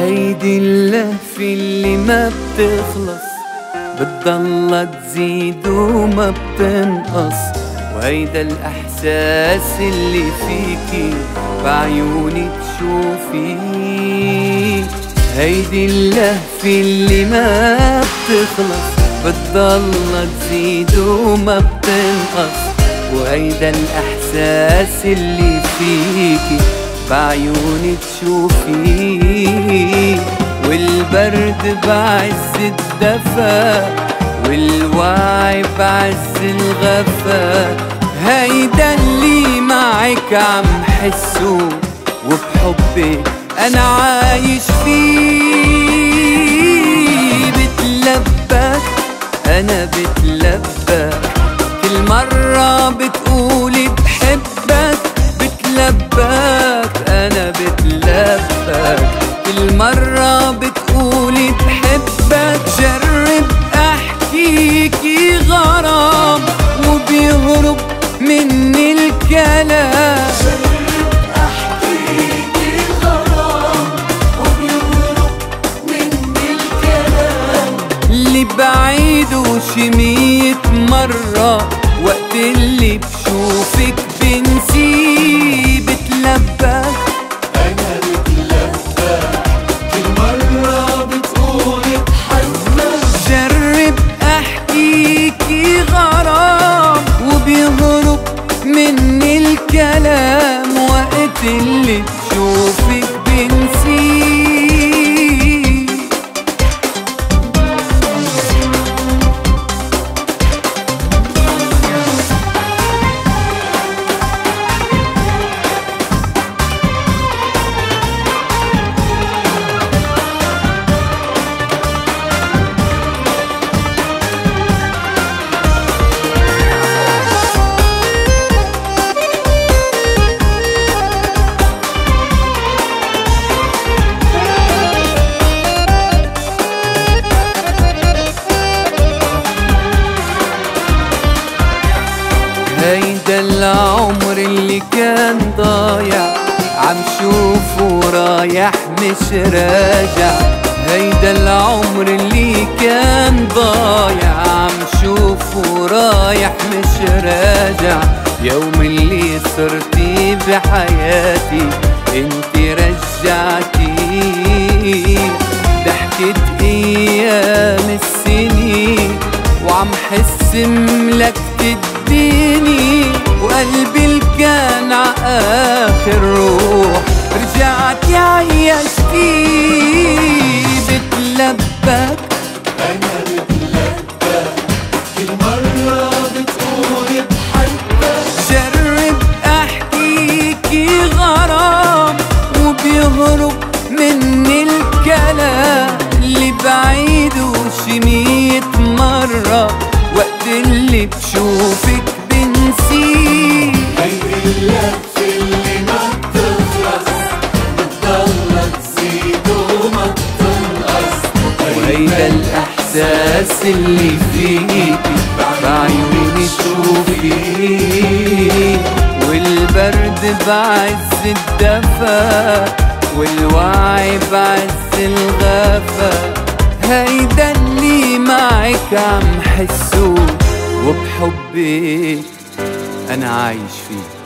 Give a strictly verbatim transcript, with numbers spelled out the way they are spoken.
هيدي اللهفة اللي ما بتخلص، بتضل تزيد وما بتنقص، وهيدا الإحساس اللي فيكي بعيوني تشوفي. هيدي اللهفة اللي ما بتخلص، بتضل تزيد وما بتنقص، وهيدا الإحساس اللي فيكي بعيوني تشوفي. والبرد بعز الدفا، والوعي بعز الغفا، هيدا اللي معك عم حسه، وبحبك أنا عايش فيه. بتلبك أنا بتلبك، كل مرة بتقولي بحبك. بتلبك أنا بتلبك، كل مرة بتقولي بحبك. جرب أحكيكي غرام وبيهرب مني الكلام. جرب أحكيكي غرام وبيهرب مني الكلام. اللي بعيده شي مية مرة، وقت اللي بشوفك بنسيه. بتلبك أنا بتلبك، كل مرة بتقولي بحبك. جرب أحكيكي غرام وبيهرب مني الكلام، وقت اللي بشوفك بنسيه. هيدا العمر اللي كان ضايع، عم شوفه رايح مش راجع. هيدا العمر اللي كان ضايع، عم شوفه رايح مش راجع. يوم اللي صرتي بحياتي انتي رجعتي، ضحكت ايام السنين وعم حس ملكت الدنيا. وقلبي اللي كان عآخر روح رجعت عيشتي. بتلبك أنا بتلبك، كل مرة بتقولي بحبك. جرب أحكيكي غرام وبيهرب مني الكلام. اللي بعيده شي مية مرة، وقت اللي بشوفك بنسيه. هيدي اللهفة اللي ما بتخلص، بتضل تزيد وما بتنقص، وهيدا الإحساس اللي فيكي بعيوني تشوفي. والبرد بعز الدفا، والوعي بعز الغفا، هيدا اللي معك عم حسه، وبحبك أنا عايش فيه.